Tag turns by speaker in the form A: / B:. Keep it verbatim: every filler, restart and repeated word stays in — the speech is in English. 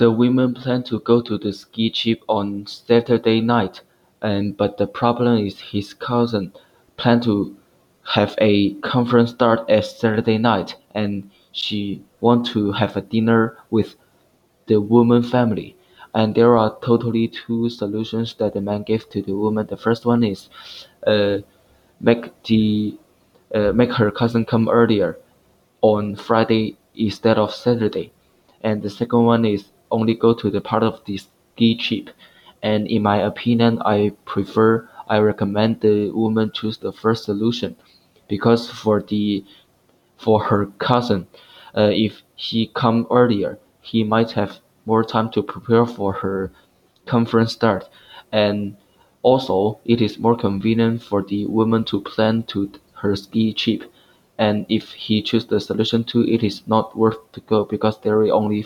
A: The women plan to go to the ski trip on Saturday night, and but the problem is his cousin planned to have a conference start at Saturday night, and she want to have a dinner with the woman family. And there are totally two solutions that the man gave to the woman. The first one is uh, make the uh, make her cousin come earlier on Friday instead of Saturday. And the second one is only go to the part of the ski trip. And in my opinion, I prefer, I recommend the woman choose the first solution, because for the for her cousin, uh, if he come earlier, he might have more time to prepare for her conference start, and also it is more convenient for the woman to plan to her ski trip. And if he choose the solution two, it is not worth to go because there is only